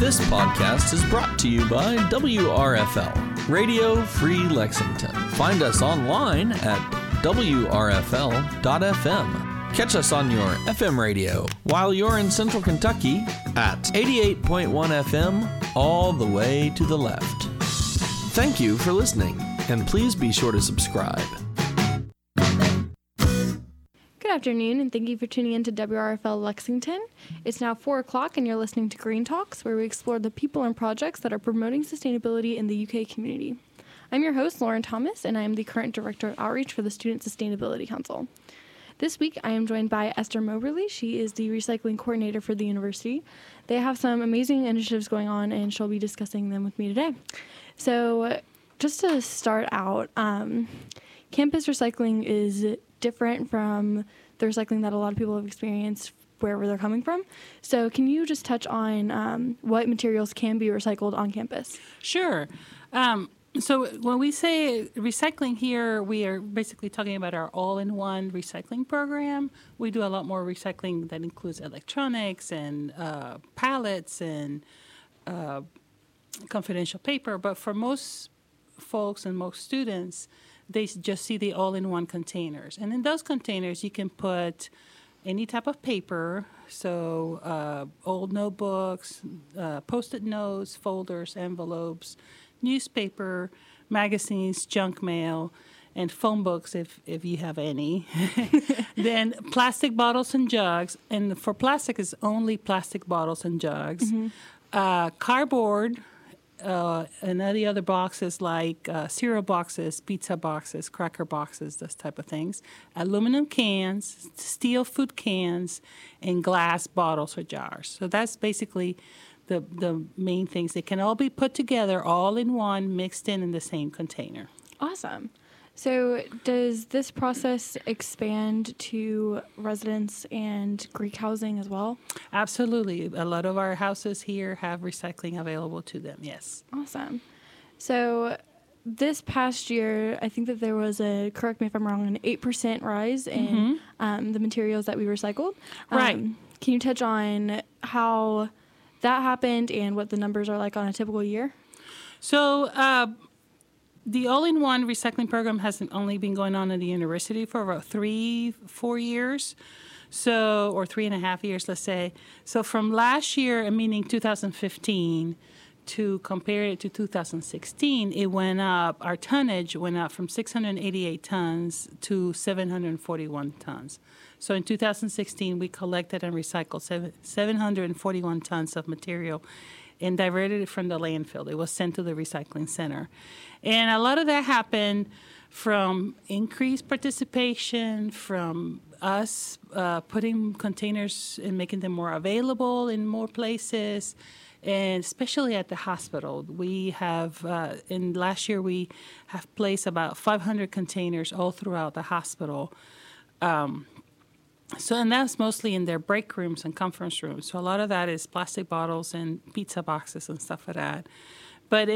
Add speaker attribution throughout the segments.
Speaker 1: This podcast is brought to you by WRFL, Radio Free Lexington. Find us online at WRFL.FM. Catch us on your FM radio while you're in Central Kentucky at 88.1 FM all the way to the left. Thank you for listening, and please be sure to subscribe.
Speaker 2: Good afternoon, and thank you for tuning in to WRFL Lexington. It's now 4 o'clock, and you're listening to Green Talks, where we explore the people and projects that are promoting sustainability in the UK community. I'm your host, Lauren Thomas, and I am the current Director of Outreach for the Student Sustainability Council. This week, I am joined by Esther Moberly. She is the Recycling Coordinator for the university. They have some amazing initiatives going on, and she'll be discussing them with me today. So, just to start out, campus recycling is different from the recycling that a lot of people have experienced wherever they're coming from. So can you just touch on what materials can be recycled on campus?
Speaker 3: Sure. So when we say recycling here, we are basically talking about our all-in-one recycling program. We do a lot more recycling that includes electronics and pallets and confidential paper. But for most folks and most students, they just see the all-in-one containers. And in those containers, you can put any type of paper, so old notebooks, Post-it notes, folders, envelopes, newspaper, magazines, junk mail, and phone books if you have any. Then plastic bottles and jugs. And for plastic, it's only plastic bottles and jugs. Mm-hmm. Cardboard, and the other boxes like cereal boxes, pizza boxes, cracker boxes, those type of things. Aluminum cans, steel food cans, and glass bottles or jars. So that's basically the main things. They can all be put together, all in one, mixed in the same container.
Speaker 2: Awesome. So does this process expand to residents and Greek housing as well?
Speaker 3: Absolutely. A lot of our houses here have recycling available to them, yes.
Speaker 2: Awesome. So this past year, I think that there was correct me if I'm wrong, an 8% rise in the materials that we recycled.
Speaker 3: Right.
Speaker 2: Can you touch on how that happened and what the numbers are like on a typical year?
Speaker 3: So, the all-in-one recycling program has only been going on at the university for about 3-4 years, or 3.5 years, let's say. So from last year, meaning 2015, to compare it to 2016, it went up. Our tonnage went up from 688 tons to 741 tons. So in 2016, we collected and recycled 741 tons of material and diverted it from the landfill. It was sent to the recycling center. And a lot of that happened from increased participation, from us putting containers and making them more available in more places, and especially at the hospital. We have, last year, we have placed about 500 containers all throughout the hospital. And that's mostly in their break rooms and conference rooms. So a lot of that is plastic bottles and pizza boxes and stuff like that. But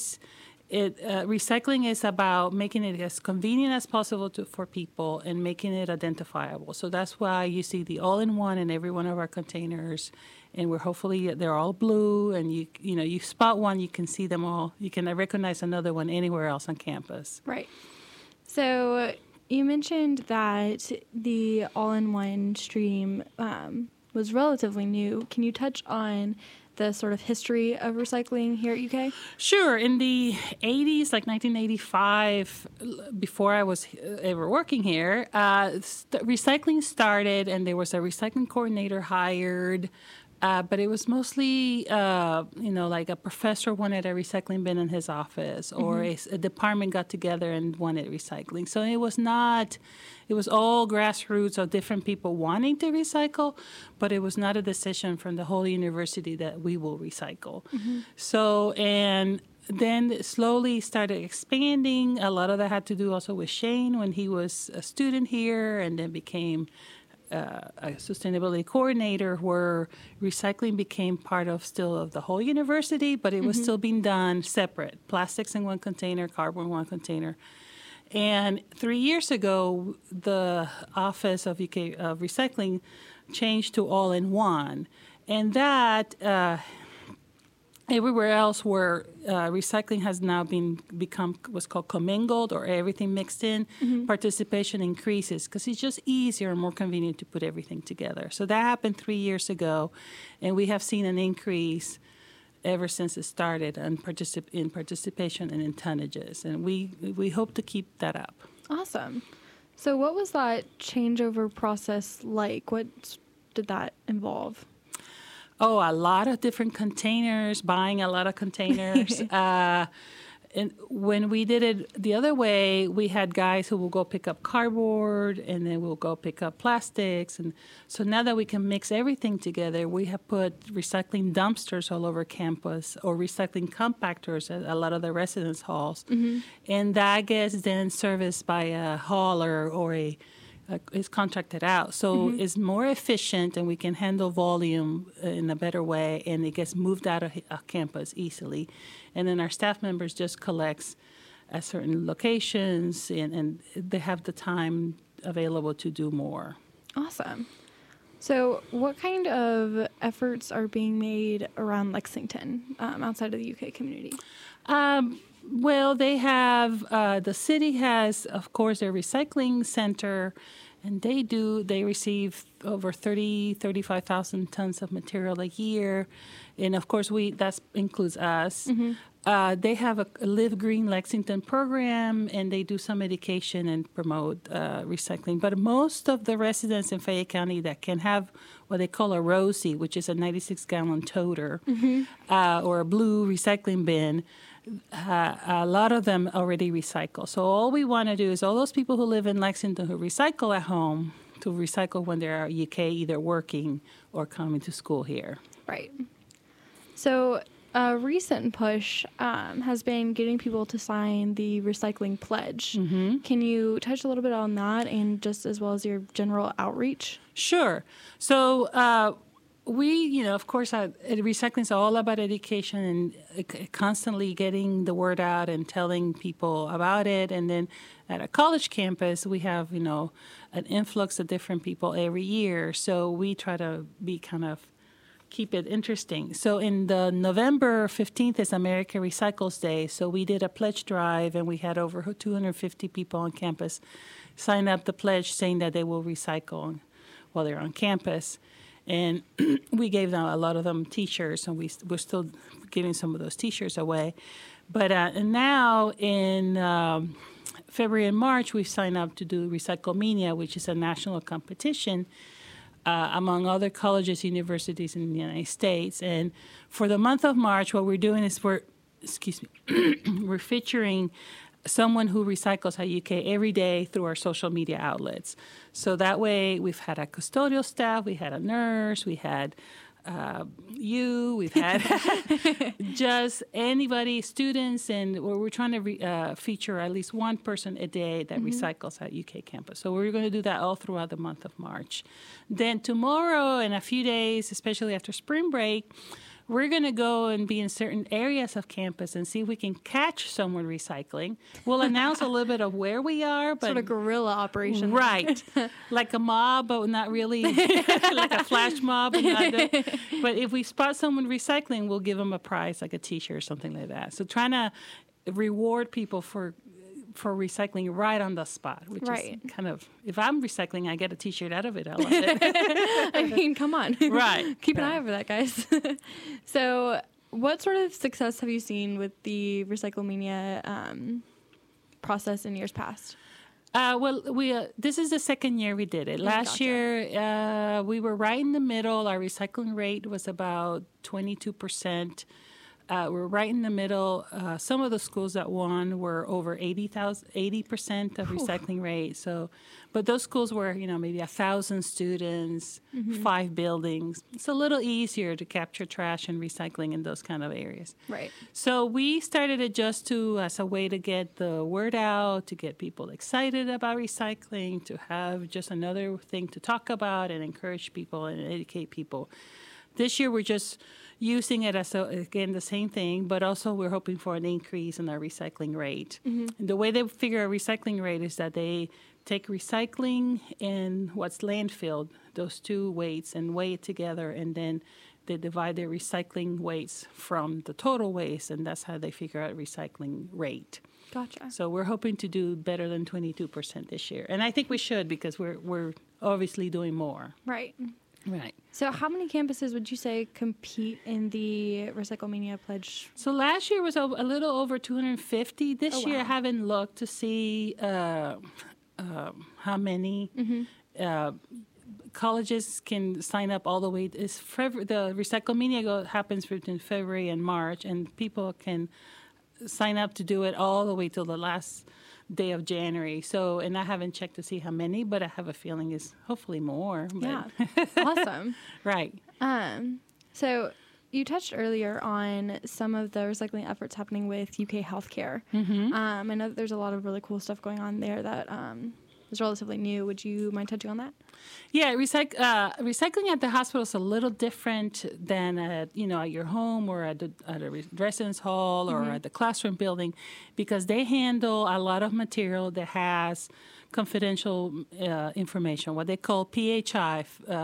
Speaker 3: recycling is about making it as convenient as possible for people and making it identifiable. So that's why you see the all-in-one in every one of our containers, and they're all blue. And you spot one, you can see them all. You can recognize another one anywhere else on campus.
Speaker 2: Right. So you mentioned that the all-in-one stream was relatively new. Can you touch on the sort of history of recycling here at UK?
Speaker 3: Sure. In the 80s, like 1985, before I was ever working here, recycling started, and there was a recycling coordinator hired. But it was mostly, like a professor wanted a recycling bin in his office, or a department got together and wanted recycling. So it was all grassroots of different people wanting to recycle, but it was not a decision from the whole university that we will recycle. Mm-hmm. So, and then slowly started expanding. A lot of that had to do also with Shane when he was a student here, and then became a sustainability coordinator, where recycling became part of the whole university, but it was still being done separate. Plastics in one container, cardboard in one container. And 3 years ago, the Office of UK Recycling changed to all-in-one. And that everywhere else where recycling has now become what's called commingled, or everything mixed in, participation increases because it's just easier and more convenient to put everything together. So that happened 3 years ago, and we have seen an increase ever since it started in participation and in tonnages, and we hope to keep that up.
Speaker 2: Awesome. So what was that changeover process like? What did that involve?
Speaker 3: Oh, a lot of different containers, buying a lot of containers. And when we did it the other way, we had guys who will go pick up cardboard, and then we'll go pick up plastics. And so now that we can mix everything together, we have put recycling dumpsters all over campus, or recycling compactors at a lot of the residence halls. And that gets then serviced by a hauler or is contracted out. So it's more efficient, and we can handle volume in a better way, and it gets moved out of campus easily. And then our staff members just collects at certain locations, and they have the time available to do more.
Speaker 2: Awesome. So what kind of efforts are being made around Lexington outside of the UK community?
Speaker 3: Well, they have, the city has, of course, their recycling center, and they receive over 35,000 tons of material a year. And of course, that includes us. They have a Live Green Lexington program, and they do some education and promote recycling. But most of the residents in Fayette County that can have what they call a Rosie, which is a 96-gallon toter, or a blue recycling bin, a lot of them already recycle. So all we want to do is all those people who live in Lexington who recycle at home to recycle when they're UK, either working or coming to school here.
Speaker 2: Right. So a recent push has been getting people to sign the recycling pledge. Can you touch a little bit on that, and just as well as your general outreach?
Speaker 3: Sure. So we, of course, recycling is all about education and constantly getting the word out and telling people about it. And then at a college campus, we have, an influx of different people every year. So we try to be keep it interesting. So in the November 15th is America Recycles Day. So we did a pledge drive, and we had over 250 people on campus sign up the pledge saying that they will recycle while they're on campus. And we gave them, a lot of them, T-shirts, and we're still giving some of those T-shirts away. But and now in February and March, we've signed up to do Recyclemania, which is a national competition among other colleges, universities in the United States. And for the month of March, what we're doing is we're featuring someone who recycles at UK every day through our social media outlets. So that way, we've had a custodial staff, we had a nurse, we had we've had just anybody, students, and we're trying to feature at least one person a day that recycles at UK campus. So we're going to do that all throughout the month of March. Then tomorrow, in a few days, especially after spring break, we're going to go and be in certain areas of campus and see if we can catch someone recycling. We'll announce a little bit of where we are. But
Speaker 2: sort of guerrilla operation.
Speaker 3: Right. Like a mob, but not really. Like a flash mob. But if we spot someone recycling, we'll give them a prize, like a T-shirt or something like that. So trying to reward people for recycling right on the spot, which is kind of, if I'm recycling, I get a T-shirt out of it. I love it.
Speaker 2: I mean, come on.
Speaker 3: Right.
Speaker 2: Keep an eye over that, guys. So what sort of success have you seen with the Recyclemania process in years past?
Speaker 3: Well, this is the second year we did it. Last year, we were right in the middle. Our recycling rate was about 22%. We're right in the middle. Some of the schools that won were over 80% of recycling rate. So, but those schools were, maybe 1,000 students, 5 buildings. It's a little easier to capture trash and recycling in those kind of areas.
Speaker 2: Right.
Speaker 3: So we started it just as a way to get the word out, to get people excited about recycling, to have just another thing to talk about and encourage people and educate people. This year, we're just using it as, again, the same thing, but also we're hoping for an increase in our recycling rate. And the way they figure a recycling rate is that they take recycling and what's landfilled, those two weights, and weigh it together, and then they divide their recycling waste from the total waste, and that's how they figure out recycling rate.
Speaker 2: Gotcha.
Speaker 3: So we're hoping to do better than 22% this year, and I think we should because we're obviously doing more.
Speaker 2: Right.
Speaker 3: Right.
Speaker 2: So how many campuses would you say compete in the Recyclemania Pledge?
Speaker 3: So last year was a little over 250. This year I haven't looked to see how many. Colleges can sign up all the way. The Recyclemania happens between February and March, and people can sign up to do it all the way till the last day of January. So, and I haven't checked to see how many, but I have a feeling it's hopefully more. But.
Speaker 2: Yeah, awesome.
Speaker 3: Right.
Speaker 2: So you touched earlier on some of the recycling efforts happening with UK Healthcare. I know that there's a lot of really cool stuff going on there that is relatively new. Would you mind touching on that?
Speaker 3: Yeah, recycling at the hospital is a little different than at your home or at a residence hall or at the classroom building, because they handle a lot of material that has confidential information, what they call PHI,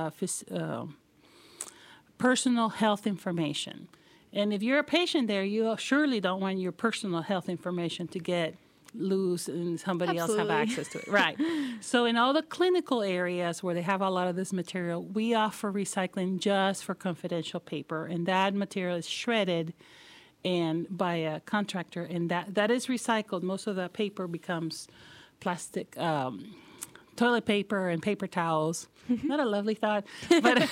Speaker 3: personal health information. And if you're a patient there, you surely don't want your personal health information to get loose and somebody else have access to it. Right. So in all the clinical areas where they have a lot of this material, we offer recycling just for confidential paper, and that material is shredded and by a contractor, and that is recycled. Most of the paper becomes plastic, toilet paper and paper towels. Not a lovely thought, but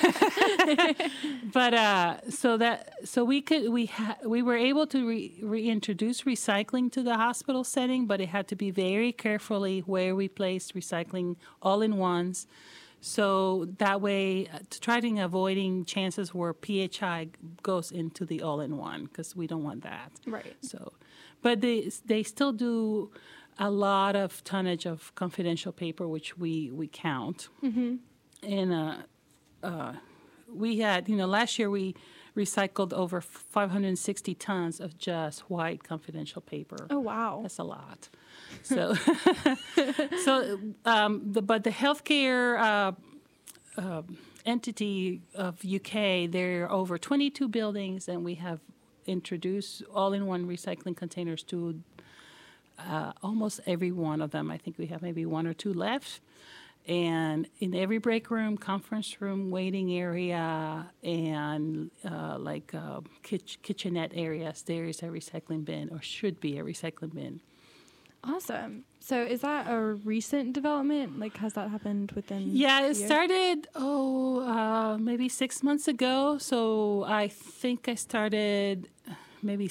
Speaker 3: so we were able to reintroduce recycling to the hospital setting, but it had to be very carefully where we placed recycling all-in-ones. So that way, to try to avoiding chances where PHI goes into the all-in-one, because we don't want that.
Speaker 2: Right.
Speaker 3: So, but they still do a lot of tonnage of confidential paper, which we count. And we had, last year we recycled over 560 tons of just white confidential paper.
Speaker 2: Oh, wow.
Speaker 3: That's a lot. So, but the healthcare entity of UK, there are over 22 buildings, and we have introduced all-in-one recycling containers to almost every one of them. I think we have maybe one or two left. And in every break room, conference room, waiting area, and kitchenette areas, there is a recycling bin, or should be a recycling bin.
Speaker 2: Awesome. So is that a recent development? Like, has that happened within
Speaker 3: Yeah, it started, maybe 6 months ago. So I think I started maybe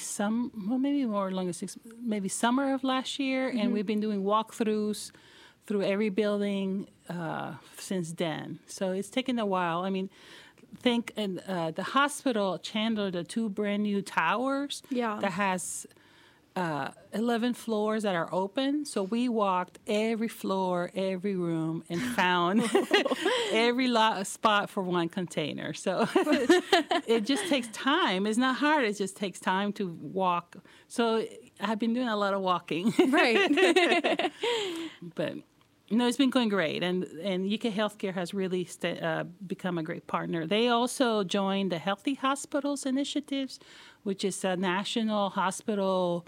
Speaker 3: summer of last year, and we've been doing walkthroughs through every building since then. So it's taken a while. I mean, think in the hospital, Chandler, the two brand new towers that has 11 floors that are open. So we walked every floor, every room, and found every spot for one container. So it just takes time. It's not hard. It just takes time to walk. So I've been doing a lot of walking.
Speaker 2: Right.
Speaker 3: But no, it's been going great, and UK Healthcare has really become a great partner. They also joined the Healthy Hospitals Initiatives, which is a national hospital,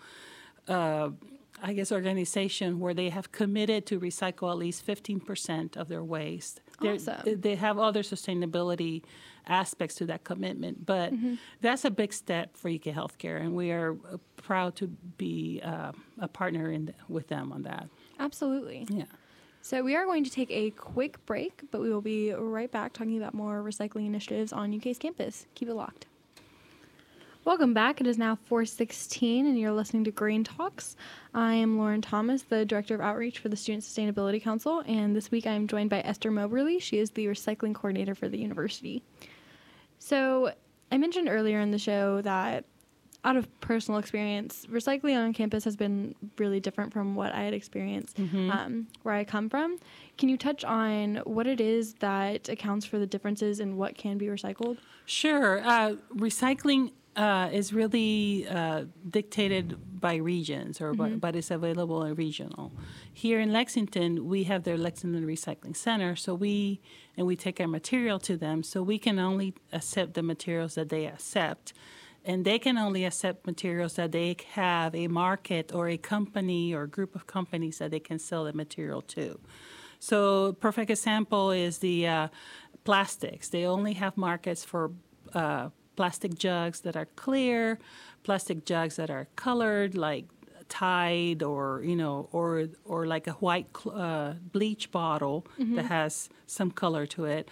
Speaker 3: organization where they have committed to recycle at least 15% of their waste.
Speaker 2: Awesome.
Speaker 3: They have other sustainability aspects to that commitment, but that's a big step for UK Healthcare, and we are proud to be a partner with them on that.
Speaker 2: Absolutely.
Speaker 3: Yeah.
Speaker 2: So we are going to take a quick break, but we will be right back talking about more recycling initiatives on UK's campus. Keep it locked. Welcome back. It is now 4:16, and you're listening to Green Talks. I am Lauren Thomas, the Director of Outreach for the Student Sustainability Council, and this week I am joined by Esther Moberly. She is the Recycling Coordinator for the university. So I mentioned earlier in the show that out of personal experience, recycling on campus has been really different from what I had experienced where I come from. Can you touch on what it is that accounts for the differences in what can be recycled?
Speaker 3: Sure. Recycling is really dictated by regions, but it's available in regional. Here in Lexington, we have their Lexington Recycling Center, so we take our material to them, so we can only accept the materials that they accept. And they can only accept materials that they have a market or a company or group of companies that they can sell the material to. So perfect example is the plastics. They only have markets for plastic jugs that are clear, plastic jugs that are colored, like Tide, or or like a white bleach bottle that has some color to it,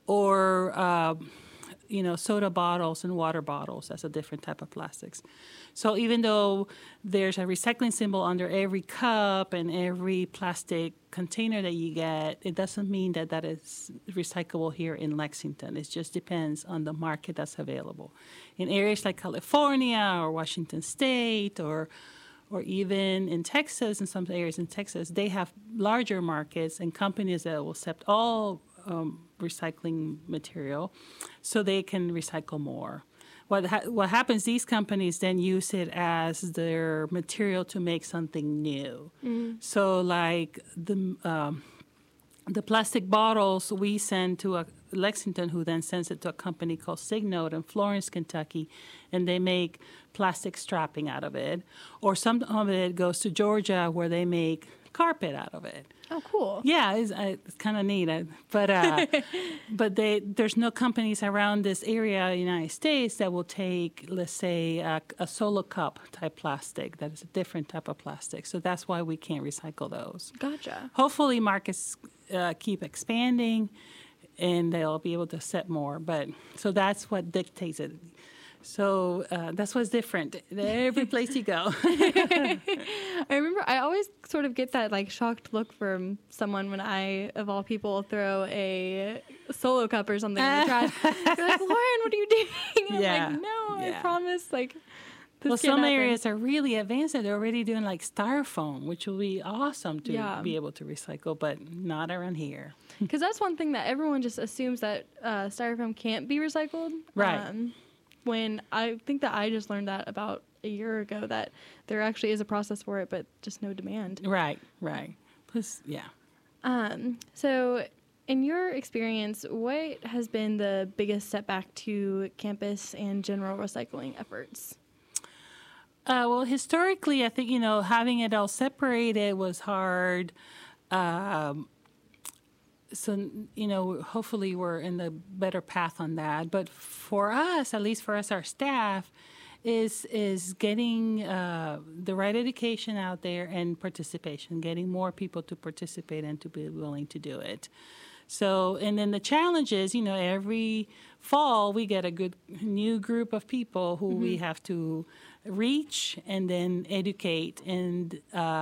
Speaker 3: or soda bottles and water bottles. That's a different type of plastics. So even though there's a recycling symbol under every cup and every plastic container that you get, it doesn't mean that that is recyclable here in Lexington. It just depends on the market that's available. In areas like California or Washington State or even in Texas, in some areas in Texas, they have larger markets and companies that will accept all recycling material, so they can recycle more. What happens? These companies then use it as their material to make something new. So, like the plastic bottles we send to Lexington, who then sends it to a company called Signode in Florence, Kentucky, and they make plastic strapping out of it. Or some of it goes to Georgia, where they make carpet out of it.
Speaker 2: Oh, cool.
Speaker 3: Yeah, it's kind of neat. But there's no companies around this area in the United States that will take, let's say, a solo cup type plastic. That is a different type of plastic. So that's why we can't recycle those.
Speaker 2: Gotcha.
Speaker 3: Hopefully markets keep expanding and they'll be able to accept more. But so that's what dictates it. So that's what's different every place you go.
Speaker 2: I remember I always sort of get that like shocked look from someone when I, of all people, throw a Solo cup or something in the trash. They're like, Lauren, what are you doing? And I'm like, no, I promise. Like, this
Speaker 3: some
Speaker 2: happen.
Speaker 3: areas are really advanced. They're already doing like styrofoam, which will be awesome to be able to recycle, but not around here.
Speaker 2: Because that's one thing that everyone just assumes, that styrofoam can't be recycled.
Speaker 3: Right.
Speaker 2: When I think that I just learned that about a year ago, that there actually is a process for it, but just no demand.
Speaker 3: Right. Plus,
Speaker 2: So in your experience, what has been the biggest setback to campus and general recycling efforts?
Speaker 3: Well, historically, I think, having it all separated was hard. So, hopefully we're in the better path on that. But for us, at least for us, our staff, is getting the right education out there and participation, getting more people to participate and to be willing to do it. So, and then the challenge is, every fall we get a good new group of people who we have to reach and then educate and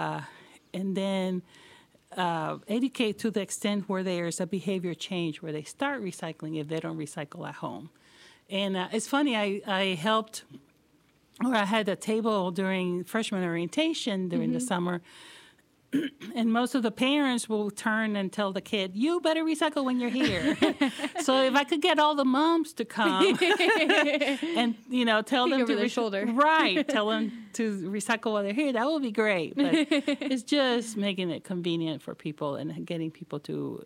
Speaker 3: then educate to the extent where there's a behavior change, where they start recycling if they don't recycle at home. And it's funny, I helped, or I had a table during freshman orientation during the summer, and most of the parents will turn and tell the kid, you better recycle when you're here. So if I could get all the moms to come and, tell them to
Speaker 2: shoulder.
Speaker 3: Right, tell them to recycle while they're here, that would be great. But it's just making it convenient for people and getting people to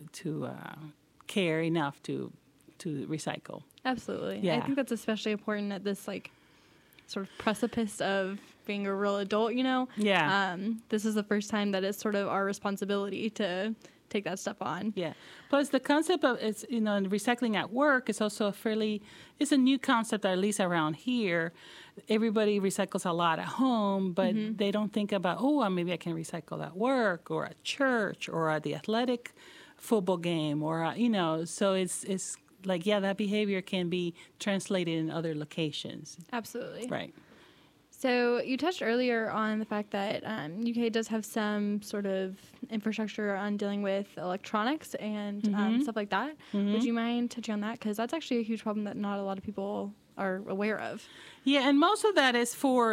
Speaker 3: care enough to recycle.
Speaker 2: Absolutely.
Speaker 3: Yeah.
Speaker 2: I think that's especially important at this sort of precipice of being a real adult,
Speaker 3: Yeah.
Speaker 2: This is the first time that it's sort of our responsibility to take that step on.
Speaker 3: Yeah. Plus the concept of recycling at work is also it's a new concept, at least around here. Everybody recycles a lot at home, but they don't think about, maybe I can recycle at work or at church or at the athletic football game or, so it's like, that behavior can be translated in other locations.
Speaker 2: Absolutely.
Speaker 3: Right.
Speaker 2: So you touched earlier on the fact that UK does have some sort of infrastructure on dealing with electronics and stuff like that. Would you mind touching on that? Because that's actually a huge problem that not a lot of people are aware of.
Speaker 3: Yeah, and most of that is for,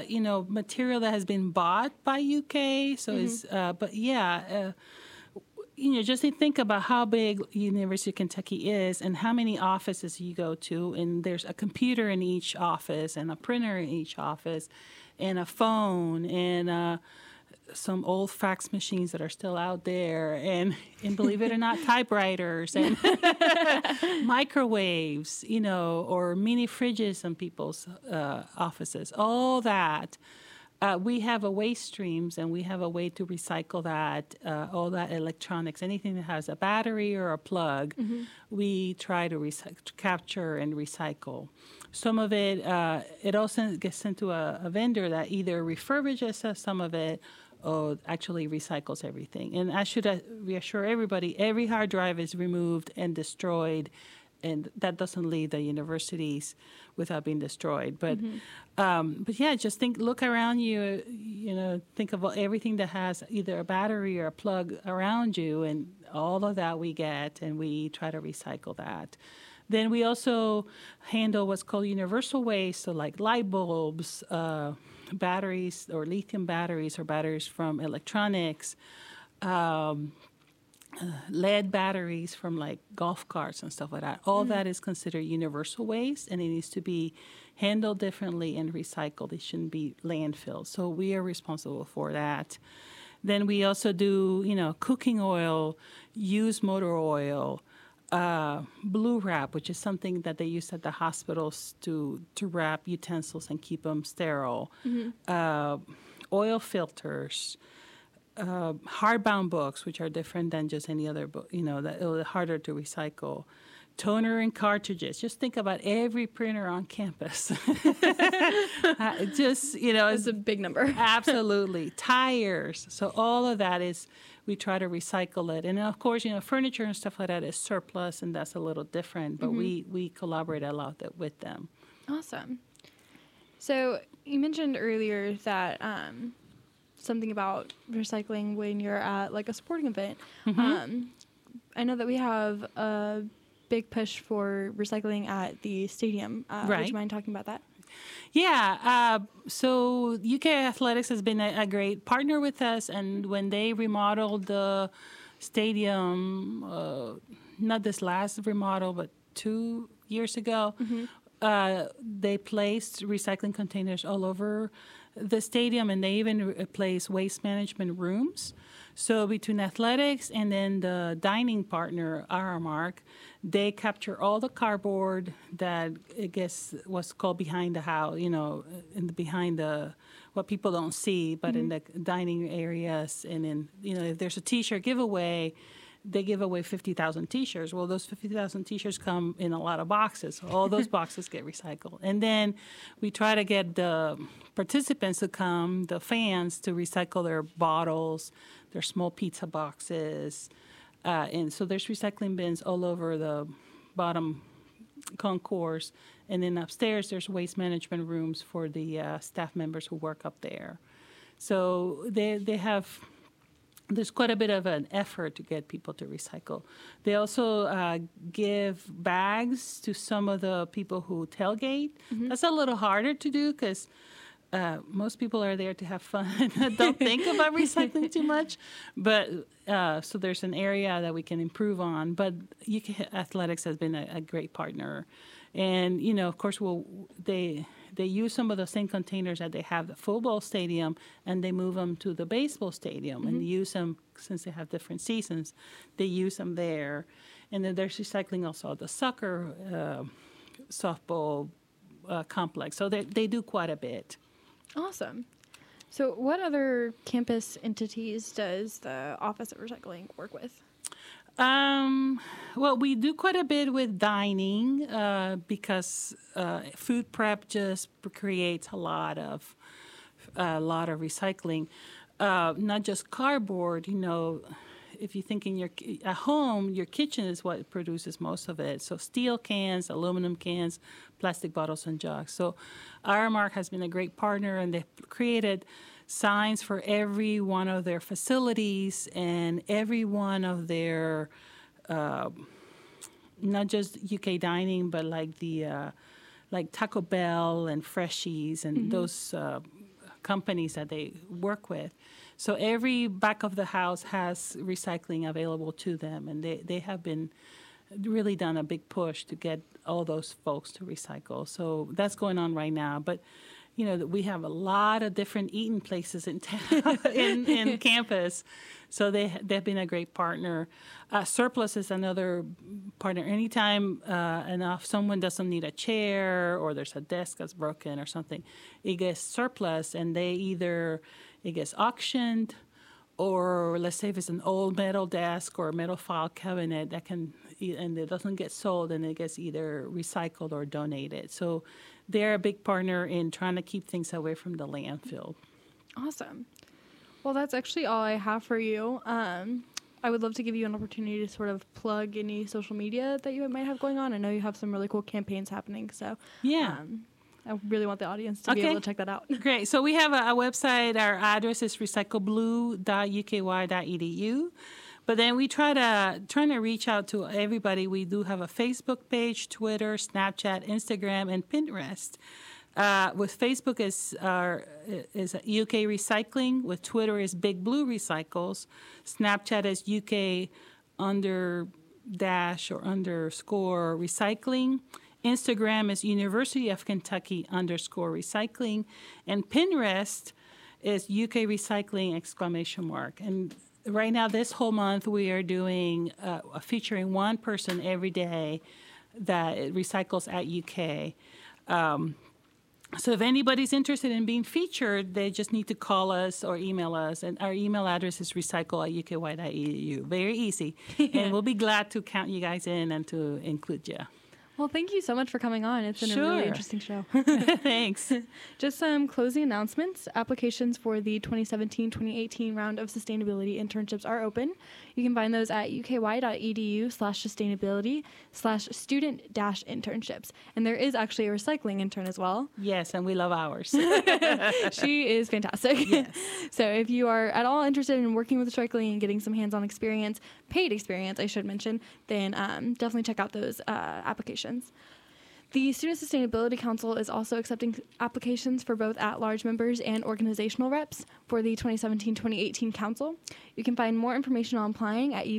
Speaker 3: material that has been bought by UK. So it's, just to think about how big University of Kentucky is and how many offices you go to, and there's a computer in each office and a printer in each office and a phone and some old fax machines that are still out there and believe it or not, typewriters and microwaves, or mini fridges in people's offices, all that. We have a waste streams, and we have a way to recycle that, all that electronics, anything that has a battery or a plug, we try to capture and recycle. Some of it, it also gets sent to a vendor that either refurbishes some of it or actually recycles everything. And I should reassure everybody, every hard drive is removed and destroyed, and that doesn't leave the universities without being destroyed. But yeah, just look around you, think of everything that has either a battery or a plug around you, and all of that we get, and we try to recycle that. Then we also handle what's called universal waste, so like light bulbs, batteries or lithium batteries or batteries from electronics, lead batteries from like golf carts and stuff like that. All that is considered universal waste, and it needs to be handled differently and recycled. It shouldn't be landfilled. So we are responsible for that. Then we also do, cooking oil, used motor oil, blue wrap, which is something that they use at the hospitals to wrap utensils and keep them sterile, oil filters, hardbound books, which are different than just any other book, that are harder to recycle. Toner and cartridges. Just think about every printer on campus.
Speaker 2: It's a big number.
Speaker 3: Absolutely. Tires. So all of that we try to recycle it. And of course, furniture and stuff like that is surplus, and that's a little different, but we collaborate a lot with them.
Speaker 2: Awesome. So you mentioned earlier that something about recycling when you're at like a sporting event. I know that we have a big push for recycling at the stadium. Would you mind talking about that?
Speaker 3: Yeah. So UK Athletics has been a great partner with us, and when they remodeled the stadium, not this last remodel, but 2 years ago, they placed recycling containers all over the stadium, and they even placed waste management rooms. So between athletics and then the dining partner, Aramark, they capture all the cardboard that I guess was called behind the house, behind the what people don't see, but in the dining areas. And then, if there's a T-shirt giveaway, they give away 50,000 T-shirts. Well, those 50,000 T-shirts come in a lot of boxes. All those boxes get recycled. And then we try to get the participants to come, the fans, to recycle their bottles, their small pizza boxes. And so there's recycling bins all over the bottom concourse. And then upstairs, there's waste management rooms for the staff members who work up there. So they have... There's quite a bit of an effort to get people to recycle. They also give bags to some of the people who tailgate. That's a little harder to do because most people are there to have fun and don't think about recycling too much. But so there's an area that we can improve on. But UK Athletics has been a great partner. And, of course, they use some of the same containers that they have the football stadium, and they move them to the baseball stadium and use them, since they have different seasons, they use them there. And then there's recycling also the soccer, softball complex. So they do quite a bit.
Speaker 2: Awesome. So what other campus entities does the Office of Recycling work with?
Speaker 3: Well, we do quite a bit with dining because food prep just creates a lot of recycling. Not just cardboard, if you think at home, your kitchen is what produces most of it. So steel cans, aluminum cans, plastic bottles, and jugs. So Aramark has been a great partner, and they've created signs for every one of their facilities and every one of their, not just UK dining, but like like Taco Bell and Freshies and those companies that they work with. So every back of the house has recycling available to them, and they have been really done a big push to get all those folks to recycle. So that's going on right now. But we have a lot of different eating places in town, in campus. So they've been a great partner. Surplus is another partner. Anytime someone doesn't need a chair or there's a desk that's broken or something, it gets surplus, and it gets auctioned, or let's say if it's an old metal desk or a metal file cabinet and it doesn't get sold, and it gets either recycled or donated. So they're a big partner in trying to keep things away from the landfill.
Speaker 2: Awesome. Well, that's actually all I have for you. I would love to give you an opportunity to sort of plug any social media that you might have going on. I know you have some really cool campaigns happening, so
Speaker 3: yeah.
Speaker 2: I really want the audience to be able to check that out.
Speaker 3: Great. So we have a website. Our address is recycleblue.uky.edu. But then we trying to reach out to everybody. We do have a Facebook page, Twitter, Snapchat, Instagram, and Pinterest. With Facebook is UK Recycling. With Twitter is Big Blue Recycles. Snapchat is UK _underscore recycling. Instagram is University of Kentucky _recycling. And Pinterest is UK Recycling ! And right now, this whole month, we are doing featuring one person every day that recycles at UK. So if anybody's interested in being featured, they just need to call us or email us. And our email address is recycle@uky.edu. Very easy. And we'll be glad to count you guys in and to include you.
Speaker 2: Well, thank you so much for coming on. It's been a really interesting show.
Speaker 3: Thanks.
Speaker 2: Just some closing announcements. Applications for the 2017-2018 round of sustainability internships are open. You can find those at uky.edu/sustainability/student-internships. And there is actually a recycling intern as well.
Speaker 3: Yes, and we love ours.
Speaker 2: She is fantastic.
Speaker 3: Yes.
Speaker 2: So if you are at all interested in working with recycling and getting some hands-on experience, paid experience, I should mention, then definitely check out those applications. The Student Sustainability Council is also accepting applications for both at-large members and organizational reps for the 2017-2018 council. You can find more information on applying at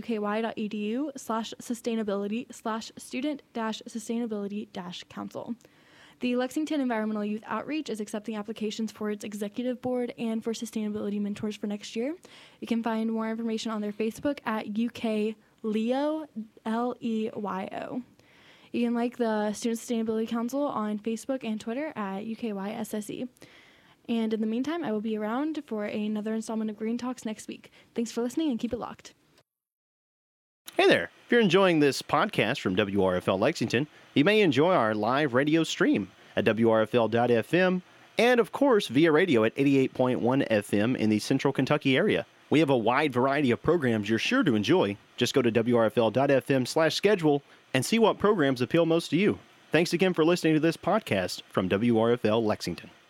Speaker 2: uky.edu/sustainability/student-sustainability-council. The Lexington Environmental Youth Outreach is accepting applications for its executive board and for sustainability mentors for next year. You can find more information on their Facebook at UKLEYO, LEYO. You can like the Student Sustainability Council on Facebook and Twitter at UKYSSE. And in the meantime, I will be around for another installment of Green Talks next week. Thanks for listening and keep it locked.
Speaker 4: Hey there. If you're enjoying this podcast from WRFL Lexington, you may enjoy our live radio stream at WRFL.FM and, of course, via radio at 88.1 FM in the Central Kentucky area. We have a wide variety of programs you're sure to enjoy. Just go to WRFL.FM/schedule and see what programs appeal most to you. Thanks again for listening to this podcast from WRFL Lexington.